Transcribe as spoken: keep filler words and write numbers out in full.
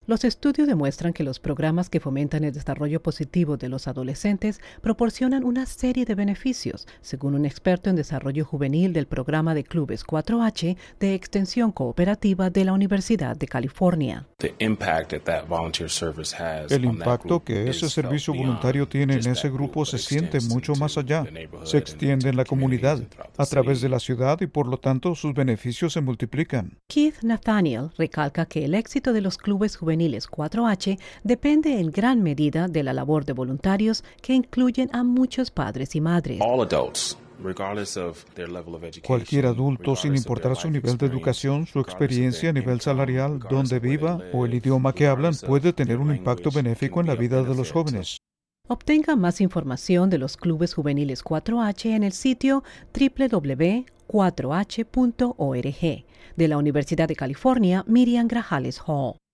Los estudios demuestran que los programas que fomentan el desarrollo positivo de los adolescentes proporcionan una serie de beneficios, según un experto en desarrollo juvenil del programa de clubes cuatro H de Extensión Cooperativa de la Universidad de California. El impacto que ese servicio voluntario tiene en ese grupo se siente mucho más allá. Se extiende en la comunidad, a través de la ciudad y por lo tanto sus beneficios se multiplican. Keith Nathaniel recalca que el éxito de los clubes juveniles cuatro H depende en gran medida de la labor de voluntarios que incluyen a muchos padres y madres. Cualquier adulto, sin importar su nivel de educación, su experiencia, nivel salarial, dónde viva o el idioma que hablan, puede tener un impacto benéfico en la vida de los jóvenes. Obtenga más información de los clubes juveniles cuatro H en el sitio doble u doble u doble u punto cuatro h punto org. De la Universidad de California, Miriam Grajales Hall.